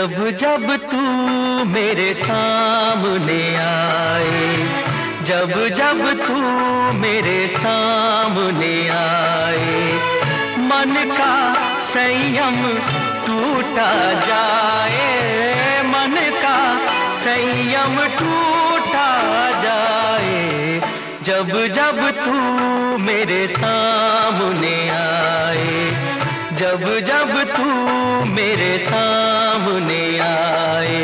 जब जब तू मेरे सामने आए, जब जब तू मेरे सामने आए, मन का संयम टूटा जाए, मन का संयम टूटा जाए। जब जब तू मेरे सामने आए, जब जब तू मेरे सामने आए।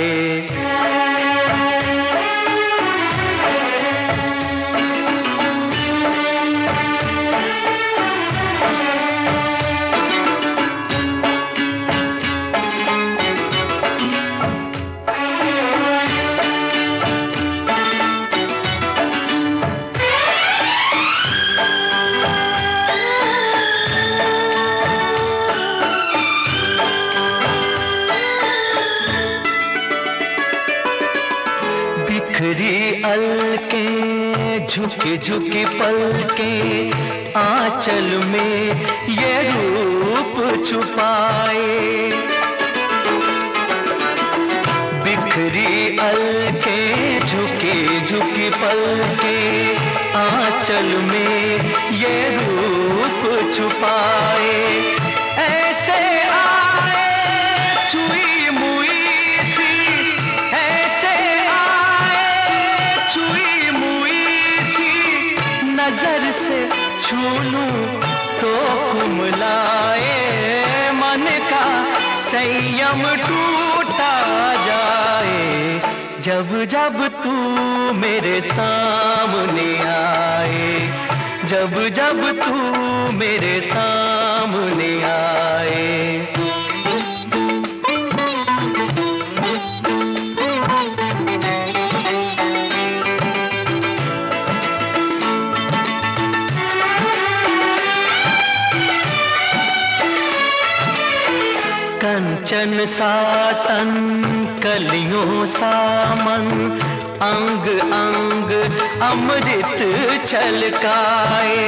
बिखरी अलके झुकी झुकी पलके आंचल में ये रूप छुपाए। बिखरी अलके झुकी झुकी पलके आंचल में ये रूप छुपाए। ऐसे आए छुई मुई सी, ऐसे आए छुई मुई सी, नजर से छू लूं तो कुमलाए। मन का संयम टूटा जाए, जब जब तू मेरे सामने आए, जब जब तू मेरे सामने आए। कंचन सा तन कलियों सा मन, अंग अंग अमृत छलकाए।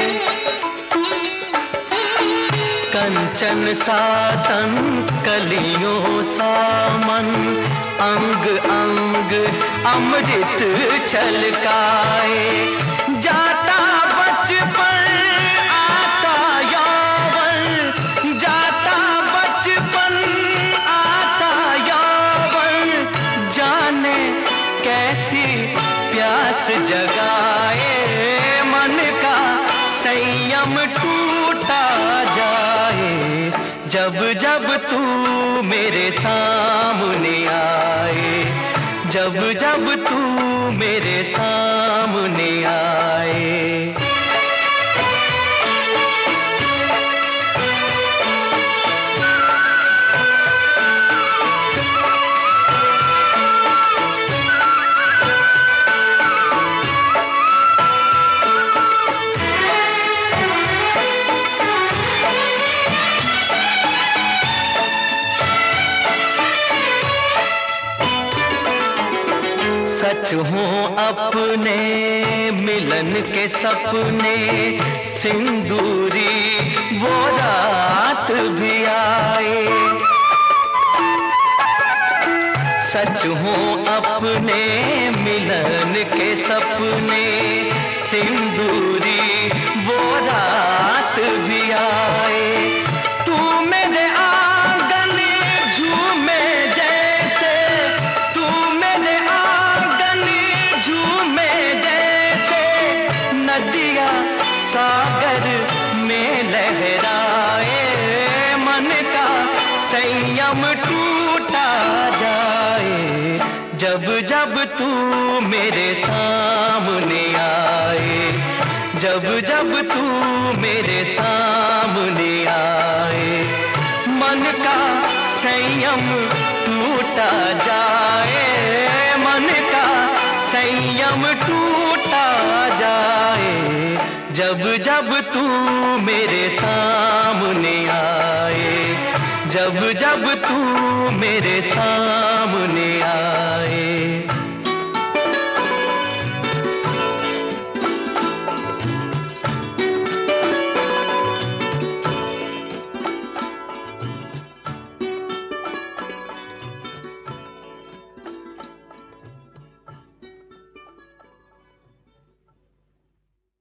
कंचन सा तन कलियों सा मन, अंग अंग अमृत छलकाए। जाता बचपन आता यौवन, जाता बचपन आता यौवन, जाने कैसी प्यास जगाए। मन का संयम टूटा जाए, जब जब तू मेरे सामने आए, जब जब तू मेरे सामने आए। सच हों अपने मिलन के सपने, सिंदूरी वो रात भी आए। सच हों अपने मिलन के सपने, सिंदूरी वो रात भी आए। तू मेरे आंगन झूमे जैसे, तू मेरे नदिया सागर में लहराए। मन का संयम टूटा जाए, जब जब तू मेरे सामने आए, जब जब तू मेरे सामने आए। मन का संयम टूटा जाए, मन का संयम टूटा जाए, जब जब तू मेरे सामने आए, जब जब तू मेरे सामने आए।